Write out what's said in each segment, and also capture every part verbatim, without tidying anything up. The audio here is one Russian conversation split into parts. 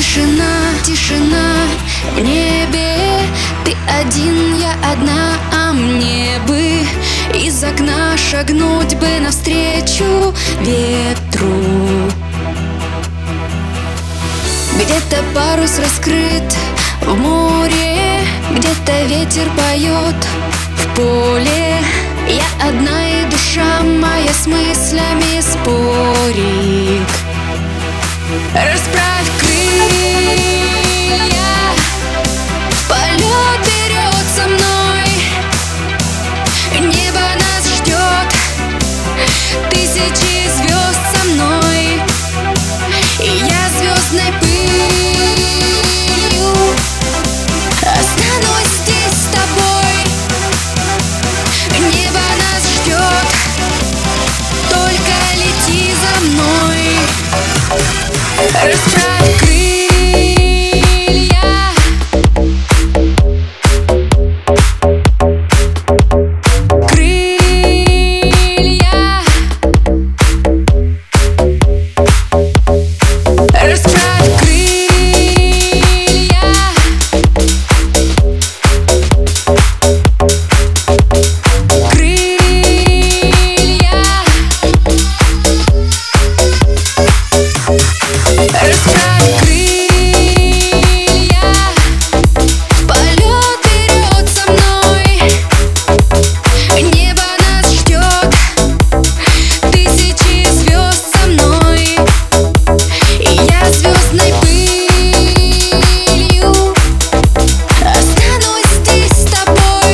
Тишина, тишина в небе. Ты один, я одна, а мне бы из окна шагнуть бы навстречу ветру. Где-то парус раскрыт в море, где-то ветер поет в поле. Я одна, и душа моя с мыслями спорит. Расправь крылья, в полет берет со мной. Небо нас ждет, тысячи звезд со мной. И я звездной пылью останусь здесь с тобой. Небо нас ждет, только лети за мной. Расправь крылья, крылья. Расправь крылья, крылья. Расправь крылья, в полет берет со мной. Небо нас ждет, тысячи звезд со мной. И я звездной пылью останусь здесь с тобой.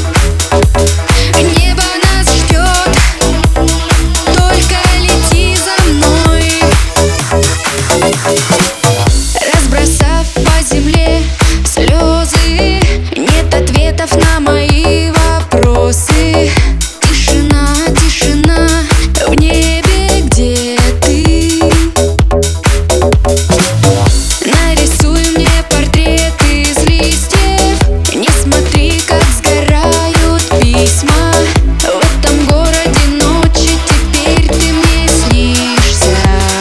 Небо нас ждет, только лети за мной. Разбросав по земле слезы, нет ответов на мои вопросы. Тишина, тишина в небе, где ты? Нарисуй мне портрет из листьев. Не смотри, как сгорают письма. В этом городе ночи, теперь ты мне снишься.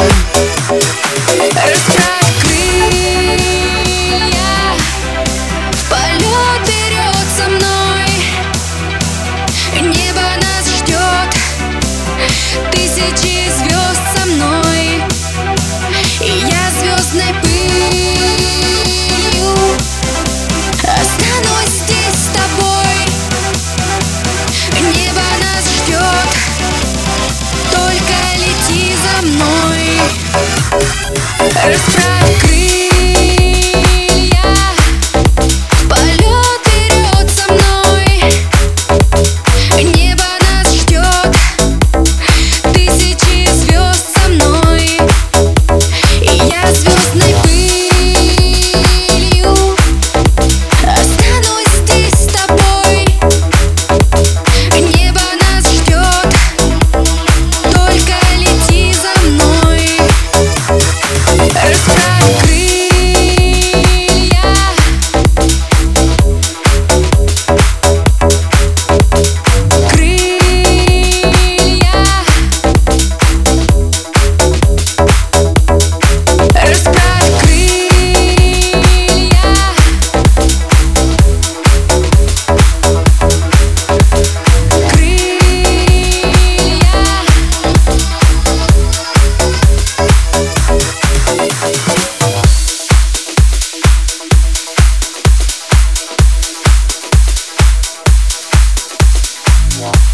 Расправь крылья, в полет берет со мной. Небо нас ждет, тысячи звезд со мной. И я звездной пылью останусь здесь с тобой. Небо нас ждет, только лети за мной. Расправь крылья, в полет берет со мной. Небо нас ждет, тысячи звезд со мной. И я звездной пылью останусь здесь с тобой. Небо нас ждет, только лети за мной. Расправь крылья, крылья. Расправь крылья, крылья.